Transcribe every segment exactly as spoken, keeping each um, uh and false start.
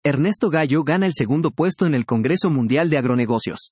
Ernesto Gallo gana el segundo puesto en el Congreso Mundial de Agronegocios.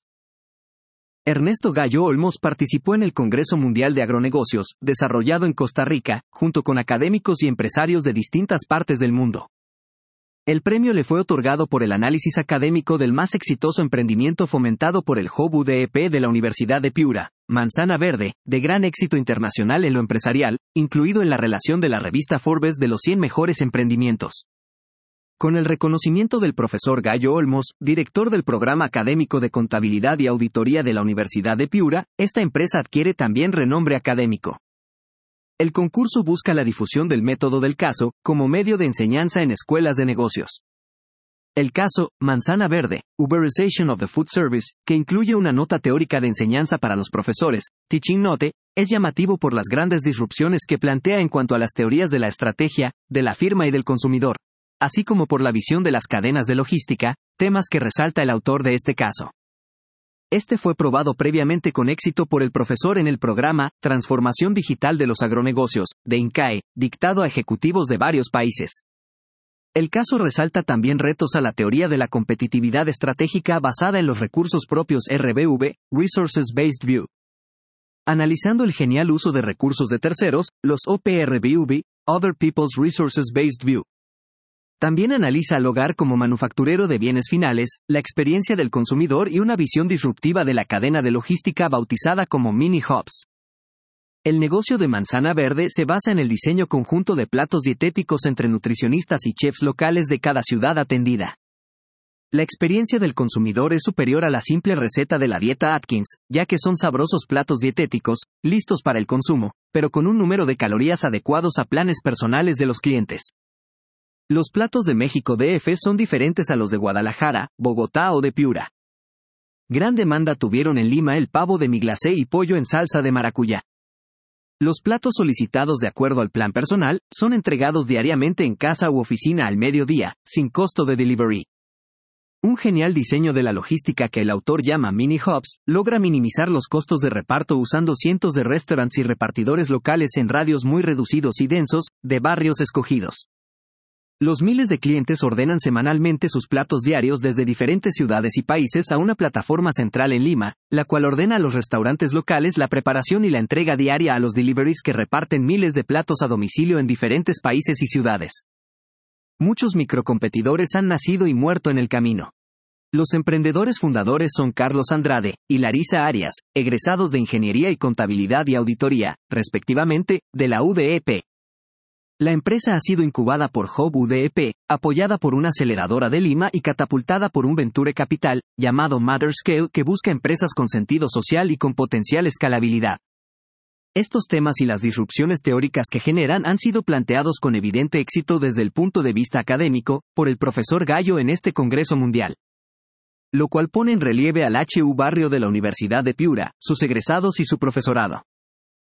Ernesto Gallo Olmos participó en el Congreso Mundial de Agronegocios, desarrollado en Costa Rica, junto con académicos y empresarios de distintas partes del mundo. El premio le fue otorgado por el análisis académico del más exitoso emprendimiento fomentado por el Hub U D E P de la Universidad de Piura, Manzana Verde, de gran éxito internacional en lo empresarial, incluido en la relación de la revista Forbes de los cien mejores emprendimientos. Con el reconocimiento del profesor Gallo Olmos, director del Programa Académico de Contabilidad y Auditoría de la Universidad de Piura, esta empresa adquiere también renombre académico. El concurso busca la difusión del método del caso, como medio de enseñanza en escuelas de negocios. El caso, Manzana Verde, Uberization of the Food Service, que incluye una nota teórica de enseñanza para los profesores, Teaching Note, es llamativo por las grandes disrupciones que plantea en cuanto a las teorías de la estrategia, de la firma y del consumidor, así como por la visión de las cadenas de logística, temas que resalta el autor de este caso. Este fue probado previamente con éxito por el profesor en el programa Transformación Digital de los Agronegocios, de INCAE, dictado a ejecutivos de varios países. El caso resalta también retos a la teoría de la competitividad estratégica basada en los recursos propios R B V, Resources Based View. Analizando el genial uso de recursos de terceros, los O P R V V, Other People's Resources Based View. También analiza al hogar como manufacturero de bienes finales, la experiencia del consumidor y una visión disruptiva de la cadena de logística bautizada como Mini Hubs. El negocio de Manzana Verde se basa en el diseño conjunto de platos dietéticos entre nutricionistas y chefs locales de cada ciudad atendida. La experiencia del consumidor es superior a la simple receta de la dieta Atkins, ya que son sabrosos platos dietéticos, listos para el consumo, pero con un número de calorías adecuados a planes personales de los clientes. Los platos de México D F son diferentes a los de Guadalajara, Bogotá o de Piura. Gran demanda tuvieron en Lima el pavo de miglacé y pollo en salsa de maracuyá. Los platos solicitados de acuerdo al plan personal, son entregados diariamente en casa u oficina al mediodía, sin costo de delivery. Un genial diseño de la logística que el autor llama Mini Hubs, logra minimizar los costos de reparto usando cientos de restaurantes y repartidores locales en radios muy reducidos y densos, de barrios escogidos. Los miles de clientes ordenan semanalmente sus platos diarios desde diferentes ciudades y países a una plataforma central en Lima, la cual ordena a los restaurantes locales la preparación y la entrega diaria a los deliveries que reparten miles de platos a domicilio en diferentes países y ciudades. Muchos microcompetidores han nacido y muerto en el camino. Los emprendedores fundadores son Carlos Andrade y Larisa Arias, egresados de Ingeniería y Contabilidad y Auditoría, respectivamente, de la U D E P. La empresa ha sido incubada por Hub U D E P, apoyada por una aceleradora de Lima y catapultada por un venture capital, llamado Matter Scale, que busca empresas con sentido social y con potencial escalabilidad. Estos temas y las disrupciones teóricas que generan han sido planteados con evidente éxito desde el punto de vista académico, por el profesor Gallo en este Congreso Mundial. Lo cual pone en relieve al H U Barrio de la Universidad de Piura, sus egresados y su profesorado.